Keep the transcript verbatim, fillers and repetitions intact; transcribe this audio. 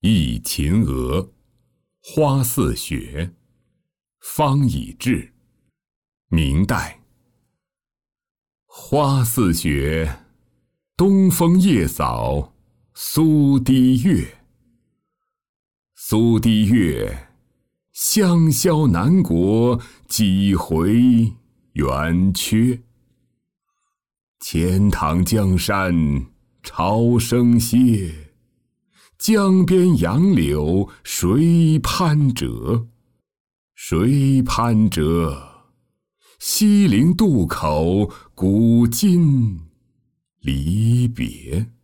忆秦娥，花似雪，方以志。明代。花似雪，东风夜扫苏堤月。苏堤月，香消南国几回圆缺。钱塘江山潮生歇，江边杨柳谁攀折？谁攀折？西陵渡口古今离别。